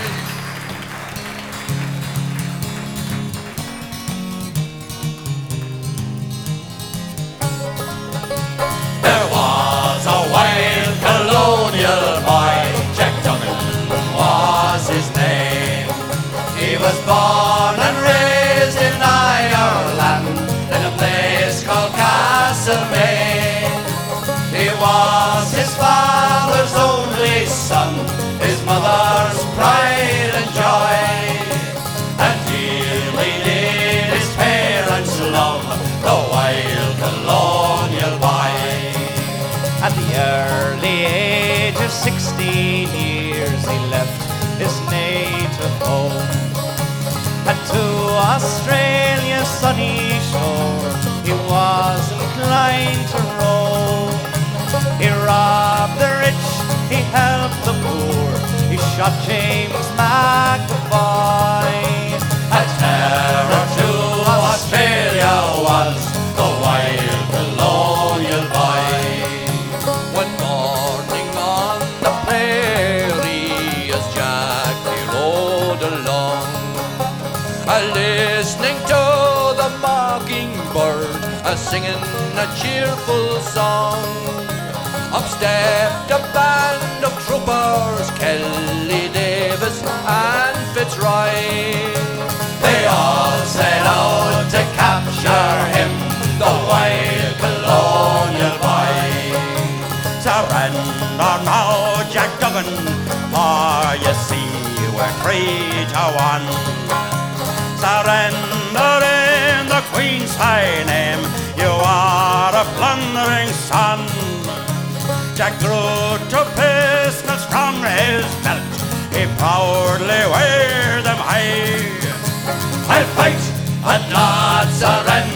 There was a wild colonial boy, Jack Duggan was his name. He was born and raised in Ireland, in a place called Castlemaine. He was his father's only son, his mother's pride and joy, and dearly did his parents love the wild colonial boy. At the early age of 16 years he left his native home, and to Australia's sunny shore he was inclined to roam. He robbed the rich, he helped the poor, he shot James McAvoy. A terror to Australia was the wild colonial boy. One morning on the prairie as Jack he rode along, listening to the mockingbird singing a cheerful song. Up stepped a band of troopers, Kelly Davis and Fitzroy. They all set out to capture him, the wild colonial boy. Surrender now, Jack Duggan, for you see we're 3-1. Surrender in the Queen's high name, you are a plundering son. Jack drew two pistols from his belt, he proudly waved them high. I'll fight and not surrender.